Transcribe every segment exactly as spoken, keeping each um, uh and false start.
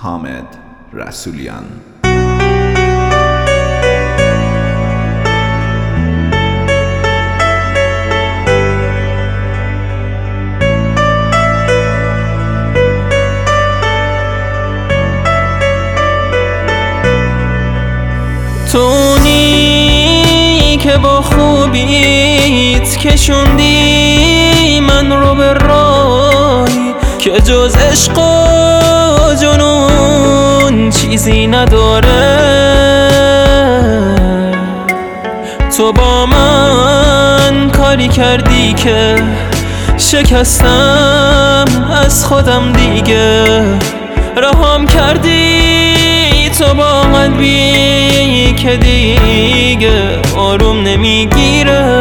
حامد رسولیان. تونی که با خوبیت کشوندی من رو به راهی که جز عشق و جنون چیزی نداره. تو با من کاری کردی که شکستم از خودم دیگه، رهام کردی تو با قلبی که دیگه آروم نمیگیره.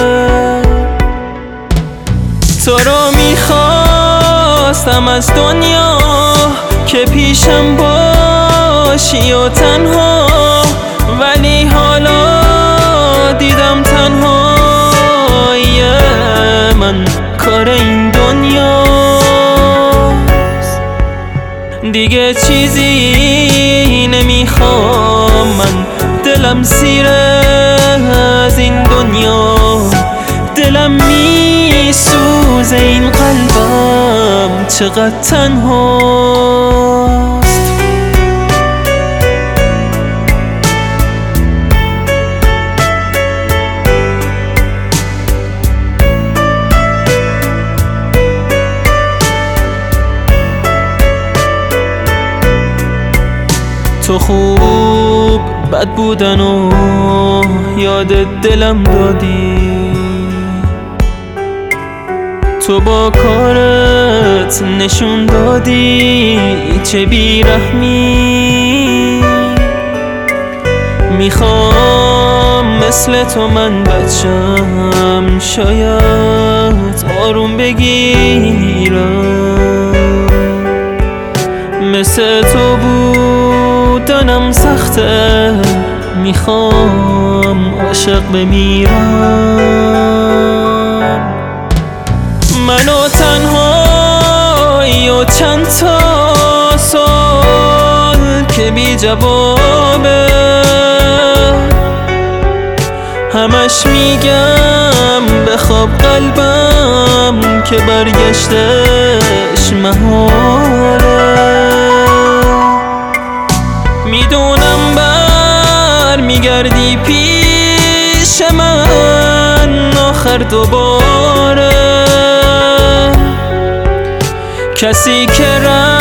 تو رو میخواستم از دنیا که پیشم باشی و تنها، ولی حالا دیدم تنهایی من کار این دنیاست. دیگه چیزی نمیخوام من، دلم سیره از این دنیا، دلم میسوزه این قلبم چقدر تنهاست. تو خوب بد بودن و یاد دلم دادی، تو با کارت نشون دادی چه بیرحمی. میخوام مثل تو من بچم، شاید آروم بگیرم. مثل تو بودنم سخته، میخوام عاشق بمیرم. منو تنهایی و چند تا سال که بی جوابه، همش میگم بخواب قلبم که برگشتش محاله. میدونم بر میگردی پیش من آخر دوباره، کسی که